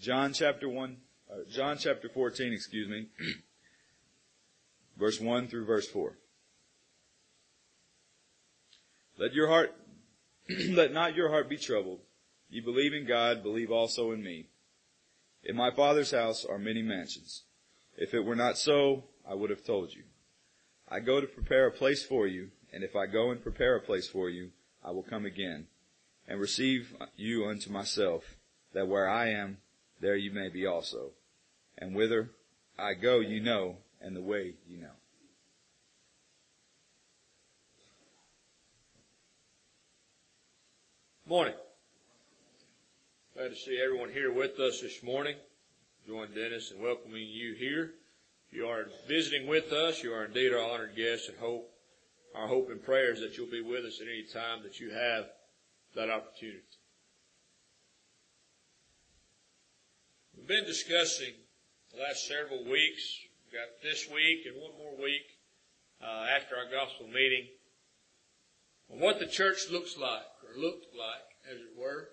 John chapter 14, verse 1 through verse 4. Let not your heart be troubled. You believe in God, believe also in me. In my Father's house are many mansions. If it were not so, I would have told you. I go to prepare a place for you, and if I go and prepare a place for you, I will come again and receive you unto myself, that where I am, there you may be also. And whither I go you know, and the way you know. Morning. Glad to see everyone here with us this morning. Join Dennis in welcoming you here. If you are visiting with us, you are indeed our honored guest, and our hope and prayer is that you'll be with us at any time that you have that opportunity. We've been discussing the last several weeks. We've got this week and one more week after our gospel meeting on what the church looks like, or looked like, as it were.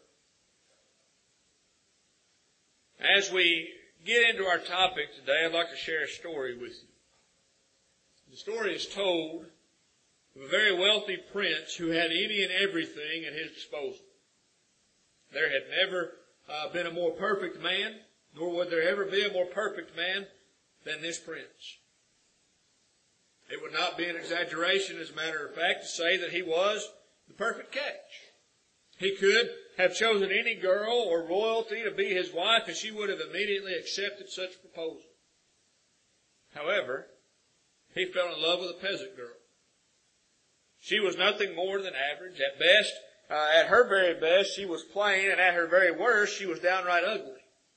As we get into our topic today, I'd like to share a story with you. The story is told of a very wealthy prince who had any and everything at his disposal. There had never been a more perfect man, nor would there ever be a more perfect man than this prince. It would not be an exaggeration, as a matter of fact, to say that he was the perfect catch. He could have chosen any girl or royalty to be his wife, and she would have immediately accepted such a proposal. However, he fell in love with a peasant girl. She was nothing more than average. At best, at her very best, she was plain, and at her very worst, she was downright ugly.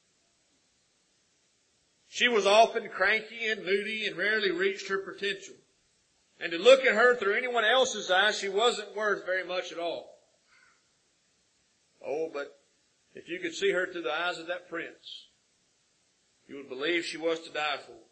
She was often cranky and moody and rarely reached her potential. And to look at her through anyone else's eyes, she wasn't worth very much at all. Oh, but if you could see her through the eyes of that prince, you would believe she was to die for.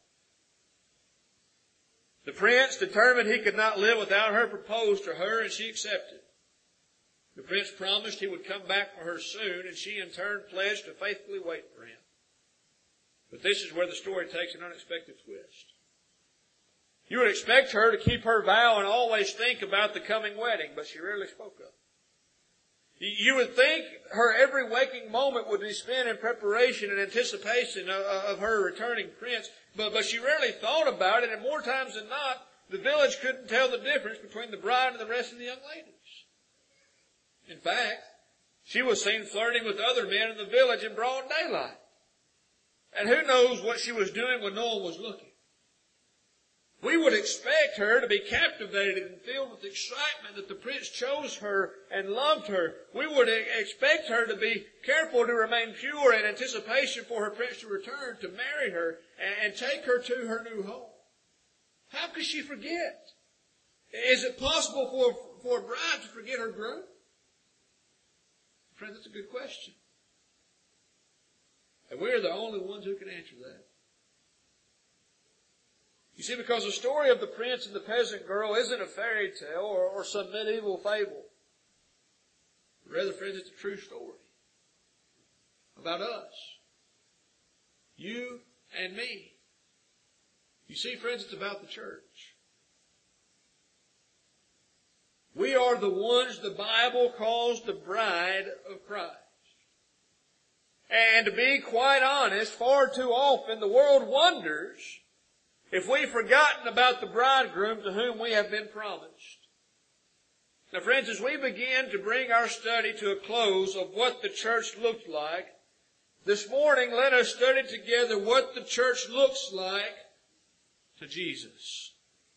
The prince, determined he could not live without her, proposed to her, and she accepted. The prince promised he would come back for her soon, and she in turn pledged to faithfully wait for him. But this is where the story takes an unexpected twist. You would expect her to keep her vow and always think about the coming wedding, but she rarely spoke of it. You would think her every waking moment would be spent in preparation and anticipation of her returning prince, but she rarely thought about it, and more times than not, the village couldn't tell the difference between the bride and the rest of the young ladies. In fact, she was seen flirting with other men in the village in broad daylight. And who knows what she was doing when no one was looking. We would expect her to be captivated and filled with excitement that the prince chose her and loved her. We would expect her to be careful to remain pure in anticipation for her prince to return, to marry her and take her to her new home. How could she forget? Is it possible for a bride to forget her groom? Friend, that's a good question. And we're the only ones who can answer that. You see, because the story of the prince and the peasant girl isn't a fairy tale or some medieval fable. Rather, friends, it's a true story about us. You and me. You see, friends, it's about the church. We are the ones the Bible calls the bride of Christ. And to be quite honest, far too often the world wonders if we've forgotten about the bridegroom to whom we have been promised. Now, friends, as we begin to bring our study to a close of what the church looked like, this morning let us study together what the church looks like to Jesus.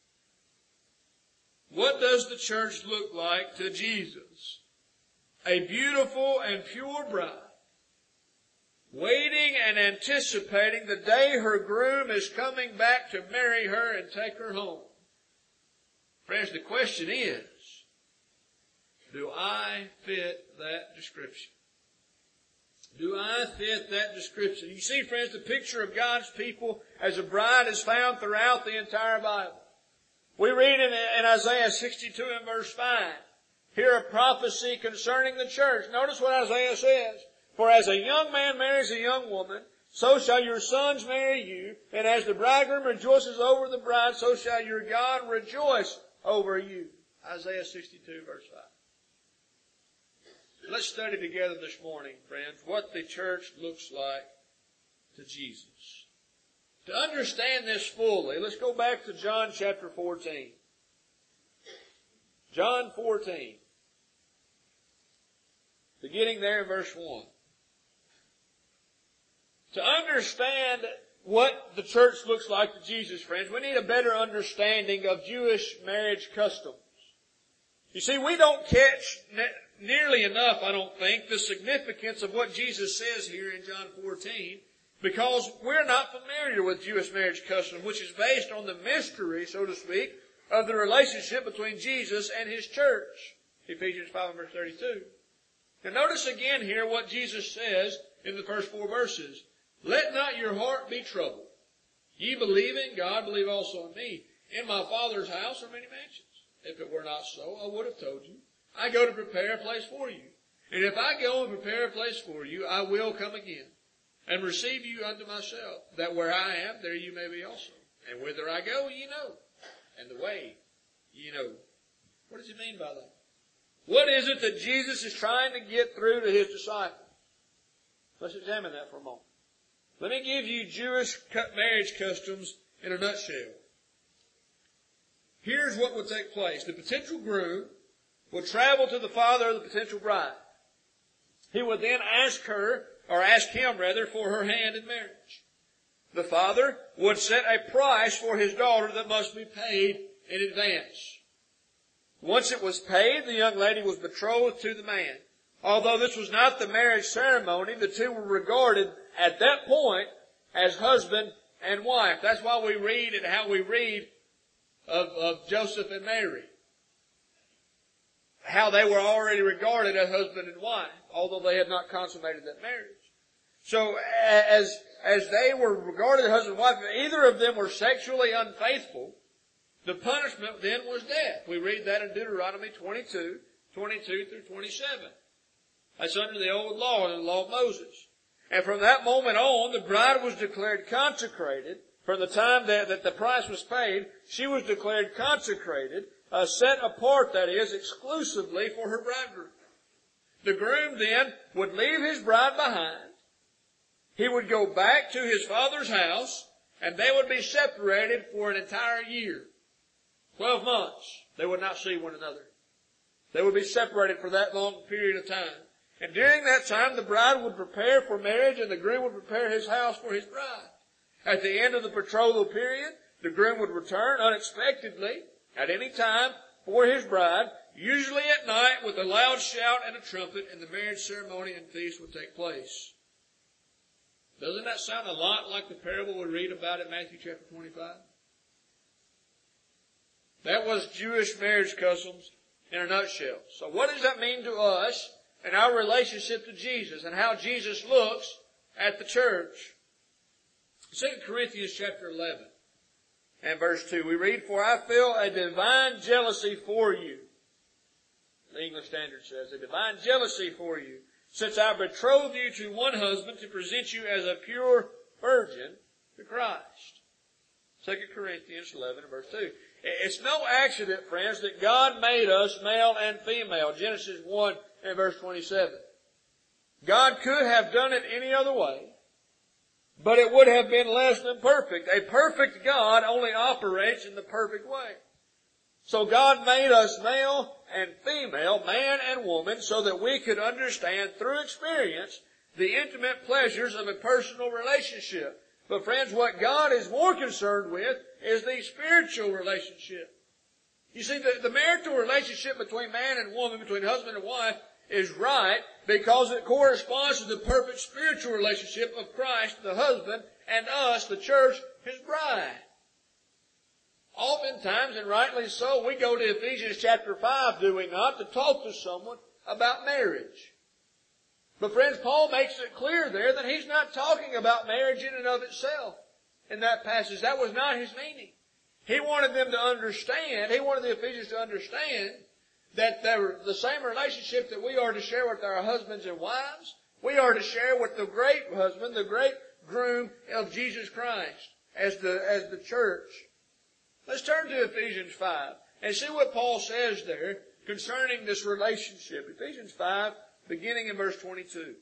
What does the church look like to Jesus? A beautiful and pure bride, waiting and anticipating the day her groom is coming back to marry her and take her home. Friends, the question is, do I fit that description? Do I fit that description? You see, friends, the picture of God's people as a bride is found throughout the entire Bible. We read in Isaiah 62 and verse 5, here a prophecy concerning the church. Notice what Isaiah says. For as a young man marries a young woman, so shall your sons marry you. And as the bridegroom rejoices over the bride, so shall your God rejoice over you. Isaiah 62, verse 5. Let's study together this morning, friends, what the church looks like to Jesus. To understand this fully, let's go back to John chapter 14. John 14. Beginning there in verse 1. To understand what the church looks like to Jesus, friends, we need a better understanding of Jewish marriage customs. You see, we don't catch nearly enough, I don't think, the significance of what Jesus says here in John 14, because we're not familiar with Jewish marriage customs, which is based on the mystery, so to speak, of the relationship between Jesus and His church. Ephesians 5 verse 32. Now notice again here what Jesus says in the first 4 verses. Let not your heart be troubled. Ye believe in God, believe also in me. In my Father's house are many mansions. If it were not so, I would have told you. I go to prepare a place for you. And if I go and prepare a place for you, I will come again and receive you unto myself, that where I am, there you may be also. And whither I go, ye know. And the way, ye know. What does he mean by that? What is it that Jesus is trying to get through to His disciples? Let's examine that for a moment. Let me give you Jewish marriage customs in a nutshell. Here's what would take place. The potential groom would travel to the father of the potential bride. He would then ask him for her hand in marriage. The father would set a price for his daughter that must be paid in advance. Once it was paid, the young lady was betrothed to the man. Although this was not the marriage ceremony, the two were regarded at that point as husband and wife. That's why we read and how we read of Joseph and Mary. How they were already regarded as husband and wife, although they had not consummated that marriage. So as they were regarded as husband and wife, if either of them were sexually unfaithful, the punishment then was death. We read that in Deuteronomy 22 through 27. That's under the old law, the law of Moses. And from that moment on, the bride was declared consecrated. From the time that the price was paid, she was declared consecrated, set apart, that is, exclusively for her bridegroom. The groom then would leave his bride behind. He would go back to his father's house, and they would be separated for an entire year. 12 months. They would not see one another. They would be separated for that long period of time. And during that time, the bride would prepare for marriage, and the groom would prepare his house for his bride. At the end of the betrothal period, the groom would return unexpectedly at any time for his bride, usually at night with a loud shout and a trumpet, and the marriage ceremony and feast would take place. Doesn't that sound a lot like the parable we read about in Matthew chapter 25? That was Jewish marriage customs in a nutshell. So what does that mean to us and our relationship to Jesus and how Jesus looks at the church? 2 Corinthians chapter 11 and verse 2, we read, For I feel a divine jealousy for you. The English Standard says, a divine jealousy for you, since I betrothed you to one husband to present you as a pure virgin to Christ. 2 Corinthians 11 and verse 2. It's no accident, friends, that God made us male and female. Genesis 1 and verse 27. God could have done it any other way, but it would have been less than perfect. A perfect God only operates in the perfect way. So God made us male and female, man and woman, so that we could understand through experience the intimate pleasures of a personal relationship. But friends, what God is more concerned with is the spiritual relationship. You see, the marital relationship between man and woman, between husband and wife, is right because it corresponds to the perfect spiritual relationship of Christ, the husband, and us, the church, His bride. Oftentimes, and rightly so, we go to Ephesians chapter 5, do we not, to talk to someone about marriage. But friends, Paul makes it clear there that he's not talking about marriage in and of itself in that passage. That was not his meaning. He wanted them to understand, he wanted the Ephesians to understand that the same relationship that we are to share with our husbands and wives, We are to share with the great husband, the great groom of Jesus Christ as the church. Let's turn to Ephesians 5 and see what Paul says there concerning this relationship. Ephesians 5, beginning in verse 22.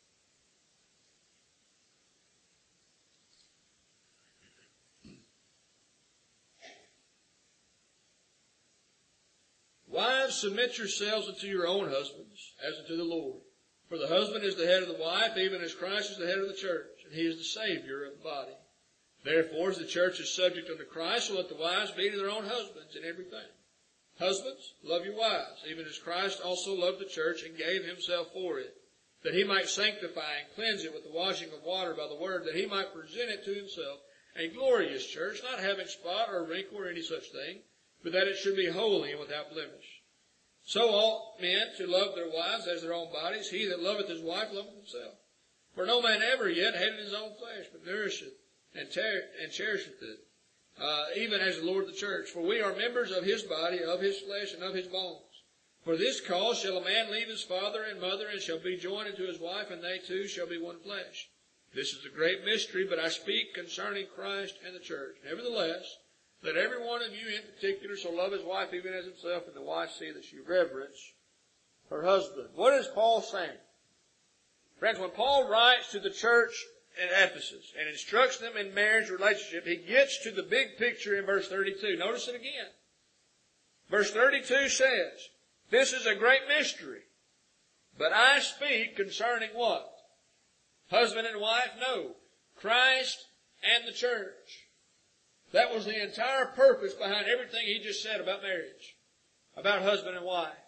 Wives, submit yourselves unto your own husbands, as unto the Lord. For the husband is the head of the wife, even as Christ is the head of the church, and he is the Savior of the body. Therefore, as the church is subject unto Christ, so let the wives be to their own husbands in everything. Husbands, love your wives, even as Christ also loved the church and gave himself for it, that he might sanctify and cleanse it with the washing of water by the word, that he might present it to himself a glorious church, not having spot or wrinkle or any such thing, but that it should be holy and without blemish. So ought men to love their wives as their own bodies. He that loveth his wife loveth himself. For no man ever yet hated his own flesh, but nourisheth and cherisheth it, even as the Lord the church. For we are members of his body, of his flesh, and of his bones. For this cause shall a man leave his father and mother, and shall be joined unto his wife, and they two shall be one flesh. This is a great mystery, but I speak concerning Christ and the church. Nevertheless, let every one of you in particular so love his wife even as himself, and the wife see that she reverence her husband. What is Paul saying? Friends, when Paul writes to the church in Ephesus and instructs them in marriage relationship, he gets to the big picture in verse 32. Notice it again. Verse 32 says, this is a great mystery, but I speak concerning what? Husband and wife? No. Christ and the church. That was the entire purpose behind everything he just said about marriage, about husband and wife.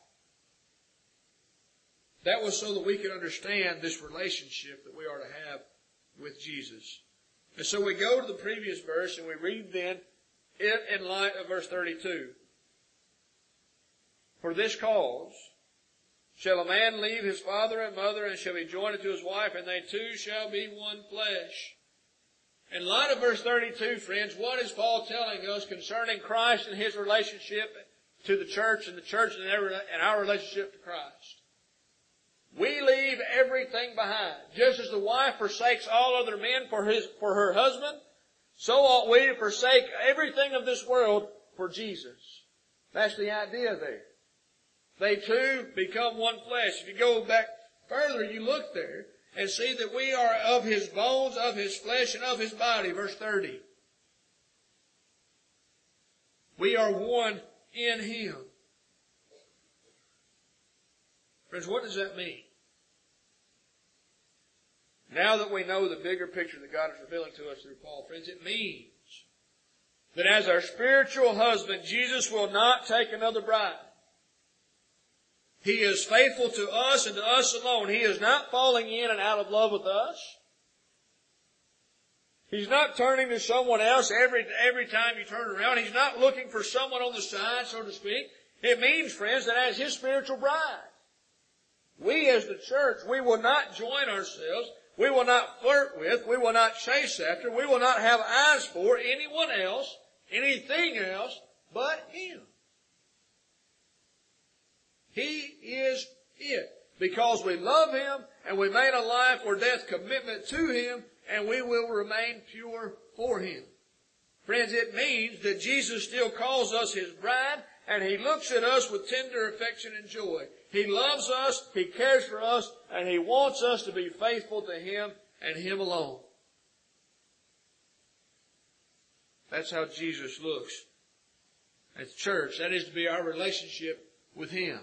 That was so that we could understand this relationship that we are to have with Jesus. And so we go to the previous verse and we read then it in light of verse 32. For this cause shall a man leave his father and mother, and shall be joined unto his wife, and they two shall be one flesh. In light of verse 32, friends, what is Paul telling us concerning Christ and his relationship to the church and our relationship to Christ? We leave everything behind. Just as the wife forsakes all other men for her husband, so ought we to forsake everything of this world for Jesus. That's the idea there. They two become one flesh. If you go back further, you look there and see that we are of his bones, of his flesh, and of his body. Verse 30. We are one in him. Friends, what does that mean? Now that we know the bigger picture that God is revealing to us through Paul, friends, it means that as our spiritual husband, Jesus will not take another bride. He is faithful to us and to us alone. He is not falling in and out of love with us. He's not turning to someone else every time you turn around. He's not looking for someone on the side, so to speak. It means, friends, that as his spiritual bride, we as the church, we will not join ourselves. We will not flirt with. We will not chase after. We will not have eyes for anyone else, anything else but him. He is it. Because we love him and we made a life or death commitment to him, and we will remain pure for him. Friends, it means that Jesus still calls us his bride, and he looks at us with tender affection and joy. He loves us, he cares for us, and he wants us to be faithful to him and him alone. That's how Jesus looks at the church. That is to be our relationship with him.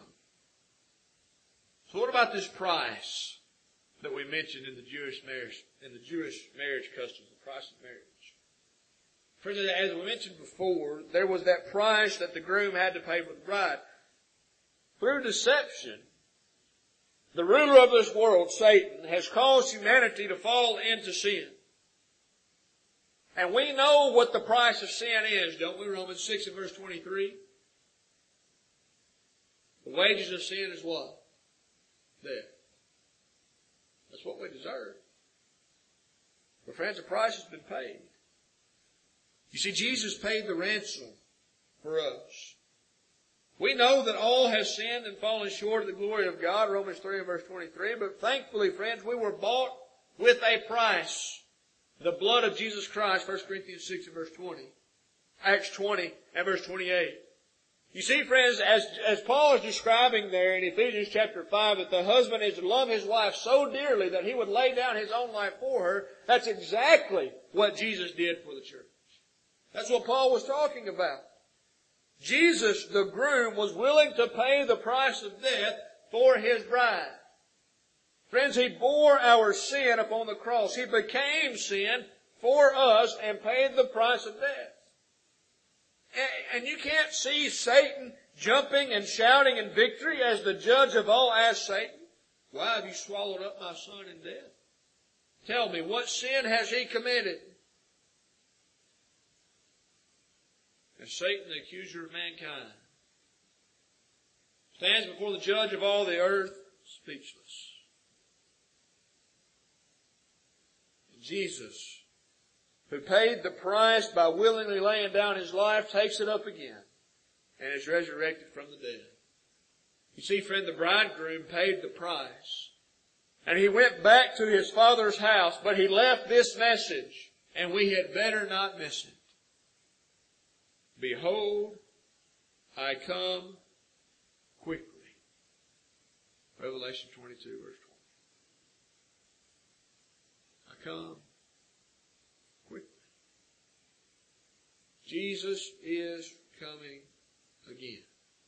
So what about this price that we mentioned in the Jewish marriage customs, the price of marriage? Friends, as we mentioned before, there was that price that the groom had to pay for the bride. Through deception, the ruler of this world, Satan, has caused humanity to fall into sin. And we know what the price of sin is, don't we? Romans 6 and verse 23. The wages of sin is what? Death. That's what we deserve. But friends, the price has been paid. You see, Jesus paid the ransom for us. We know that all have sinned and fallen short of the glory of God, Romans 3 and verse 23. But thankfully, friends, we were bought with a price. The blood of Jesus Christ, 1 Corinthians 6 and verse 20. Acts 20 and verse 28. You see, friends, as Paul is describing there in Ephesians chapter 5, that the husband is to love his wife so dearly that he would lay down his own life for her, that's exactly what Jesus did for the church. That's what Paul was talking about. Jesus, the groom, was willing to pay the price of death for his bride. Friends, he bore our sin upon the cross. He became sin for us and paid the price of death. And you can't see Satan jumping and shouting in victory as the judge of all asked Satan, "Why have you swallowed up my son in death? Tell me, what sin has he committed?" And Satan, the accuser of mankind, stands before the judge of all the earth speechless. And Jesus, who paid the price by willingly laying down his life, takes it up again and is resurrected from the dead. You see, friend, the bridegroom paid the price. And he went back to his father's house, but he left this message, and we had better not miss it. Behold, I come quickly. Revelation 22, verse 20. I come quickly. Jesus is coming again.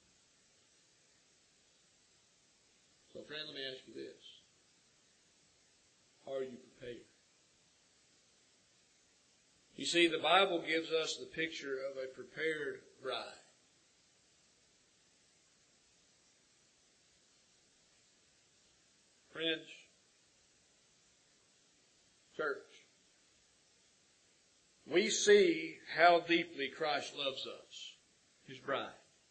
So, friend, let me ask you this. Are you prepared? You see, the Bible gives us the picture of a prepared bride. Friends, church, we see how deeply Christ loves us, His bride.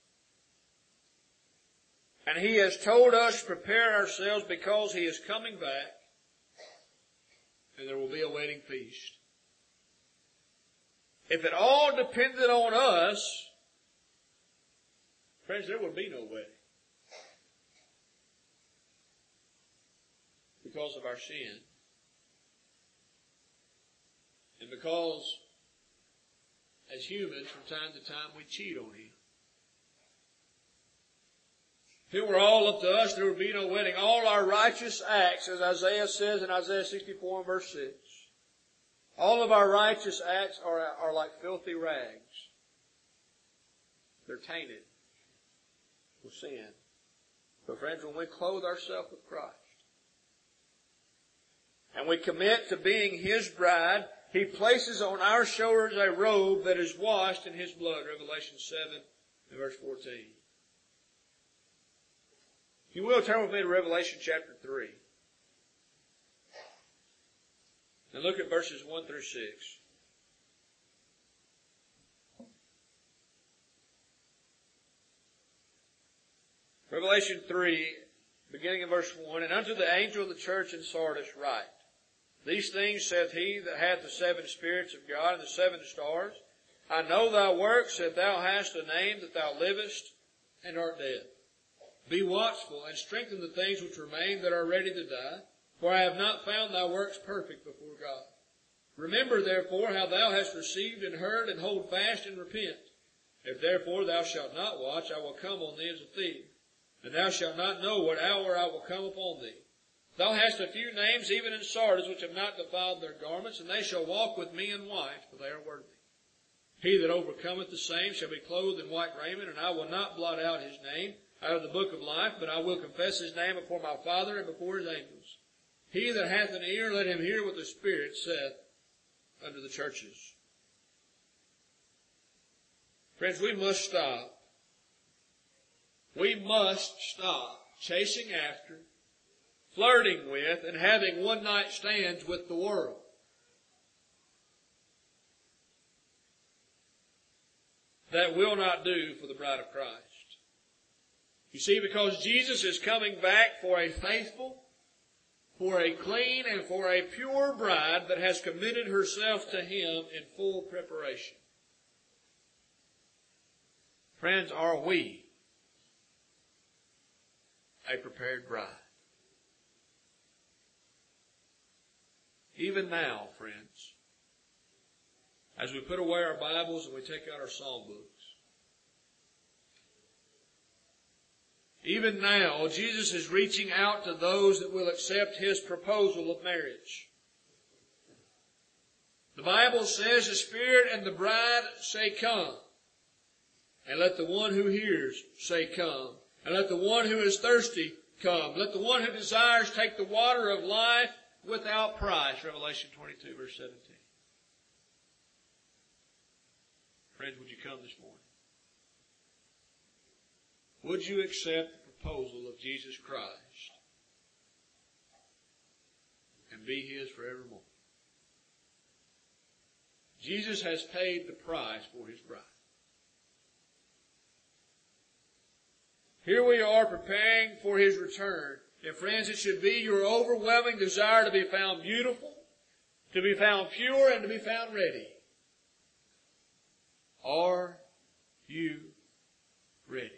And He has told us to prepare ourselves because He is coming back and there will be a wedding feast. If it all depended on us, friends, there would be no wedding. Because of our sin. And because, as humans, from time to time, we cheat on Him. If it were all up to us, there would be no wedding. All our righteous acts, as Isaiah says in Isaiah 64 and verse 6, all of our righteous acts are like filthy rags. They're tainted with sin. But friends, when we clothe ourselves with Christ, and we commit to being His bride, He places on our shoulders a robe that is washed in His blood. Revelation 7 and verse 14. If you will, turn with me to Revelation chapter 3. And look at verses 1 through 6. Revelation 3, beginning in verse 1. And unto the angel of the church in Sardis write, These things saith he that hath the 7 spirits of God and the 7 stars. I know thy works, that thou hast a name, that thou livest and art dead. Be watchful and strengthen the things which remain that are ready to die. For I have not found thy works perfect before God. Remember therefore how thou hast received and heard, and hold fast and repent. If therefore thou shalt not watch, I will come on thee as a thief, and thou shalt not know what hour I will come upon thee. Thou hast a few names even in Sardis which have not defiled their garments, and they shall walk with me in white, for they are worthy. He that overcometh the same shall be clothed in white raiment, and I will not blot out his name out of the book of life, but I will confess his name before my Father and before his angels. He that hath an ear, let him hear what the Spirit saith unto the churches. Friends, we must stop. We must stop chasing after, flirting with, and having one-night stands with the world. That will not do for the bride of Christ. You see, because Jesus is coming back for a faithful, for a clean, and for a pure bride that has committed herself to Him in full preparation. Friends, are we a prepared bride. Even now, friends, as we put away our Bibles and we take out our psalm books, even now, Jesus is reaching out to those that will accept His proposal of marriage. The Bible says the Spirit and the bride say, "Come." And let the one who hears say, "Come." And let the one who is thirsty come. Let the one who desires take the water of life without price. Revelation 22, verse 17. Friends, would you come this morning? Would you accept the proposal of Jesus Christ and be His forevermore? Jesus has paid the price for His bride. Here we are preparing for His return. And friends, it should be your overwhelming desire to be found beautiful, to be found pure, and to be found ready. Are you ready?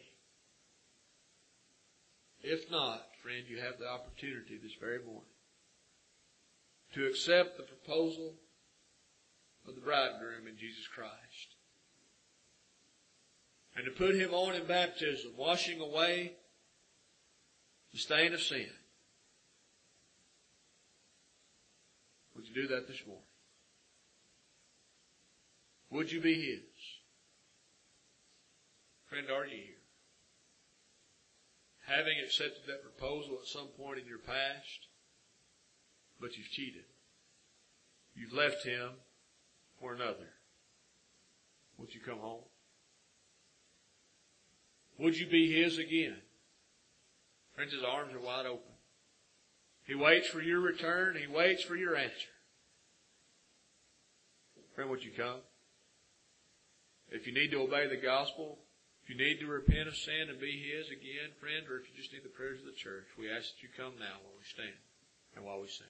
If not, friend, you have the opportunity this very morning to accept the proposal of the bridegroom in Jesus Christ. And to put Him on in baptism, washing away the stain of sin. Would you do that this morning? Would you be His? Friend, are you here? Having accepted that proposal at some point in your past, but you've cheated. You've left Him for another. Would you come home? Would you be His again? Friends, His arms are wide open. He waits for your return. He waits for your answer. Friend, would you come? If you need to obey the gospel, if you need to repent of sin and be His again, friend, or if you just need the prayers of the church, we ask that you come now while we stand and while we sing.